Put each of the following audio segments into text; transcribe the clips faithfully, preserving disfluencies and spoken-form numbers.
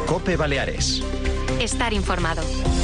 COPE Baleares. Estar informado.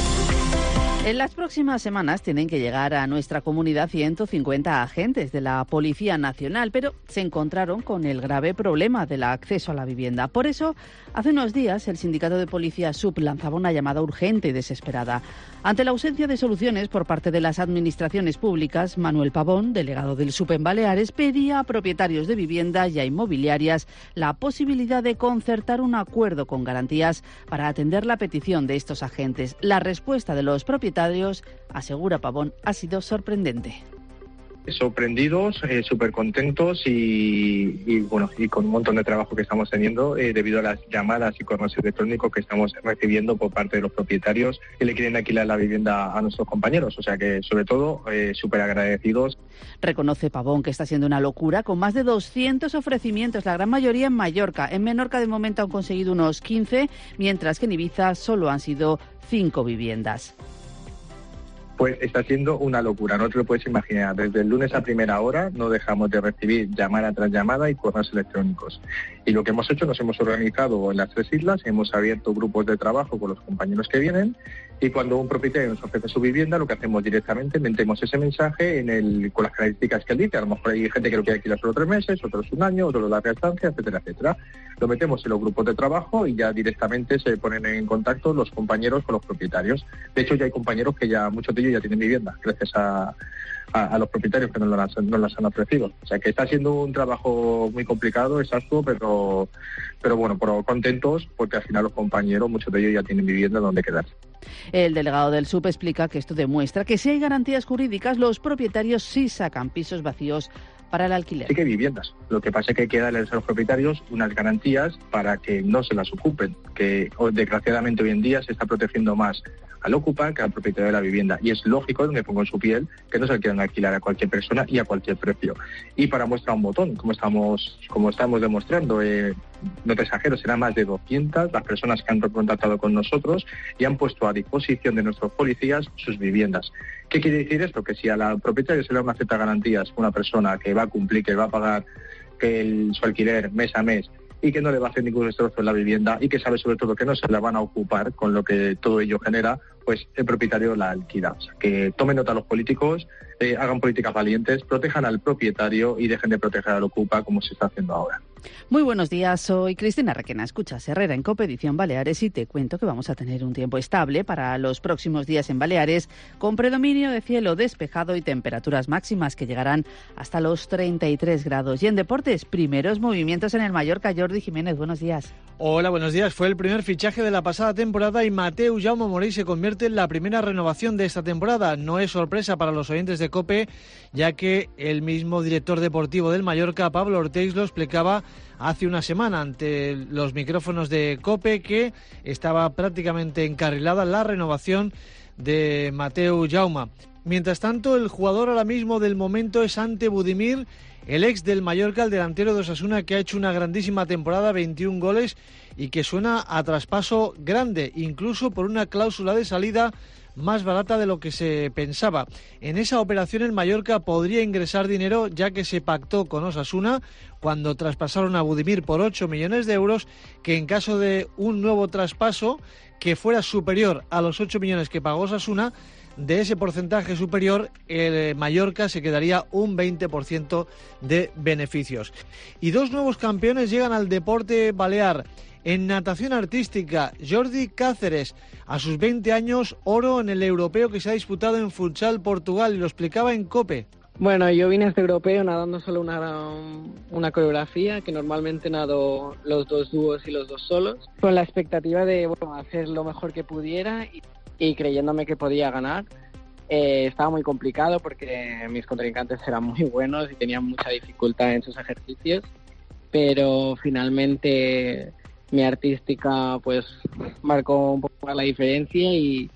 En las próximas semanas tienen que llegar a nuestra comunidad ciento cincuenta agentes de la Policía Nacional, pero se encontraron con el grave problema del acceso a la vivienda. Por eso, hace unos días, el Sindicato de Policía SUB lanzaba una llamada urgente y desesperada. Ante la ausencia de soluciones por parte de las administraciones públicas, Manuel Pavón, delegado del SUB en Baleares, pedía a propietarios de viviendas y a inmobiliarias la posibilidad de concertar un acuerdo con garantías para atender la petición de estos agentes. La respuesta de los propietarios, asegura Pavón, ha sido sorprendente. Sorprendidos, eh, súper contentos y, y bueno y con un montón de trabajo que estamos teniendo eh, debido a las llamadas y correos electrónicos que estamos recibiendo por parte de los propietarios que le quieren alquilar la vivienda a nuestros compañeros. O sea que, sobre todo, eh, súper agradecidos. Reconoce Pavón que está siendo una locura, con más de doscientos ofrecimientos, la gran mayoría en Mallorca. En Menorca, de momento, han conseguido unos quince, mientras que en Ibiza solo han sido cinco viviendas. Pues está siendo una locura, no te lo puedes imaginar. Desde el lunes a primera hora no dejamos de recibir llamada tras llamada y correos electrónicos. Y lo que hemos hecho, nos hemos organizado en las tres islas, hemos abierto grupos de trabajo con los compañeros que vienen, y cuando un propietario nos ofrece su vivienda, lo que hacemos directamente, metemos ese mensaje en el, con las características que él dice. A lo mejor hay gente que lo quiere alquilar solo tres meses, otros un año, otros larga estancia, etcétera, etcétera. Lo metemos en los grupos de trabajo y ya directamente se ponen en contacto los compañeros con los propietarios. De hecho, ya hay compañeros que ya, muchos de ellos ya tienen vivienda, gracias a, a, a los propietarios que nos las, nos las han ofrecido. O sea que está siendo un trabajo muy complicado, exhausto, pero, pero bueno, pero contentos porque al final los compañeros, muchos de ellos ya tienen vivienda donde quedarse. El delegado del SUB explica que esto demuestra que si hay garantías jurídicas, los propietarios sí sacan pisos vacíos para el alquiler. Sí que hay viviendas. Lo que pasa es que hay que darles a los propietarios unas garantías para que no se las ocupen, que desgraciadamente hoy en día se está protegiendo más al ocupar que al propietario de la vivienda. Y es lógico, me pongo en su piel, que no se quieran alquilar a cualquier persona y a cualquier precio. Y para muestra un botón, como estamos, como estamos demostrando, eh, no te exagero, serán más de doscientas las personas que han contactado con nosotros y han puesto a disposición de nuestros policías sus viviendas. ¿Qué quiere decir esto? Que si a la propietaria se le da una cierta garantías, una persona que va a cumplir, que va a pagar que el, su alquiler mes a mes y que no le va a hacer ningún destrozo en la vivienda y que sabe sobre todo que no se la van a ocupar con lo que todo ello genera, pues el propietario la alquila. O sea, que tomen nota los políticos, eh, hagan políticas valientes, protejan al propietario y dejen de proteger al ocupa como se está haciendo ahora. Muy buenos días, soy Cristina Requena. Escuchas Herrera en COPE Edición Baleares y te cuento que vamos a tener un tiempo estable para los próximos días en Baleares, con predominio de cielo despejado y temperaturas máximas que llegarán hasta los treinta y tres grados. Y en deportes, primeros movimientos en el Mallorca. Jordi Jiménez, buenos días. Hola, buenos días. Fue el primer fichaje de la pasada temporada y Mateu Jaume Morey se convierte en la primera renovación de esta temporada. No es sorpresa para los oyentes de COPE, ya que el mismo director deportivo del Mallorca, Pablo Ortiz, lo explicaba hace una semana ante los micrófonos de COPE que estaba prácticamente encarrilada la renovación de Mateu Jaume. Mientras tanto, el jugador ahora mismo del momento es Ante Budimir, el ex del Mallorca, el delantero de Osasuna, que ha hecho una grandísima temporada, veintiún goles, y que suena a traspaso grande, incluso por una cláusula de salida más barata de lo que se pensaba. En esa operación el Mallorca podría ingresar dinero, ya que se pactó con Osasuna cuando traspasaron a Budimir por ocho millones de euros, que en caso de un nuevo traspaso que fuera superior a los ocho millones que pagó Osasuna, de ese porcentaje superior, el Mallorca se quedaría un veinte por ciento de beneficios. Y dos nuevos campeones llegan al deporte balear. En natación artística, Jordi Cáceres, a sus veinte años, oro en el europeo que se ha disputado en Funchal, Portugal, y lo explicaba en COPE. Bueno, yo vine a este europeo nadando solo una, una coreografía, que normalmente nado los dos dúos y los dos solos, con la expectativa de bueno, hacer lo mejor que pudiera y, y creyéndome que podía ganar. Eh, estaba muy complicado porque mis contrincantes eran muy buenos y tenían mucha dificultad en sus ejercicios, pero finalmente mi artística pues marcó un poco más la diferencia y,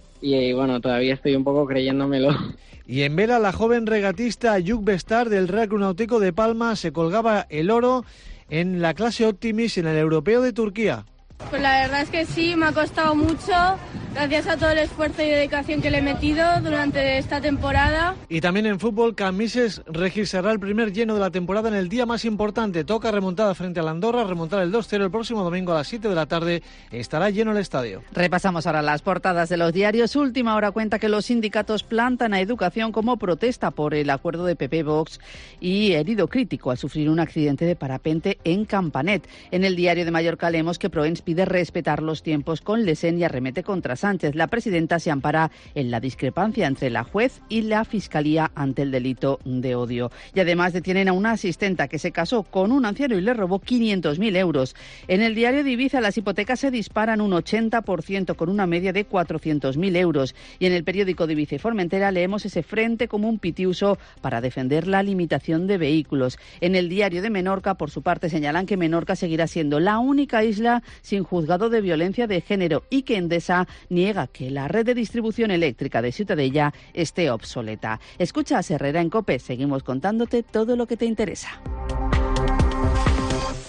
y bueno, todavía estoy un poco creyéndomelo. Y en vela, la joven regatista Yuk Bestar del Real Club Náutico de Palma se colgaba el oro en la clase Optimis en el europeo de Turquía. Pues la verdad es que sí, me ha costado mucho, Gracias a todo el esfuerzo y dedicación que le he metido durante esta temporada. Y también en fútbol, Camises registrará el primer lleno de la temporada en el día más importante. Toca remontada frente a la Andorra, remontar el dos cero el próximo domingo a las siete de la tarde. Estará lleno el estadio. Repasamos ahora las portadas de los diarios. Última Hora cuenta que los sindicatos plantan a Educación como protesta por el acuerdo de P P-Vox y herido crítico al sufrir un accidente de parapente en Campanet. En el diario de Mallorca leemos que Proens pide respetar los tiempos con Lesen y arremete contra Sánchez. La presidenta se ampara en la discrepancia entre la juez y la Fiscalía ante el delito de odio. Y además detienen a una asistenta que se casó con un anciano y le robó quinientos mil euros. En el diario de Ibiza las hipotecas se disparan un ochenta por ciento con una media de cuatrocientos mil euros. Y en el periódico de Ibiza y Formentera leemos ese frente común pitiuso para defender la limitación de vehículos. En el diario de Menorca, por su parte, señalan que Menorca seguirá siendo la única isla sin juzgado de violencia de género y que Endesa niega que la red de distribución eléctrica de Ciutadella esté obsoleta. Escucha a Herrera en COPE. Seguimos contándote todo lo que te interesa.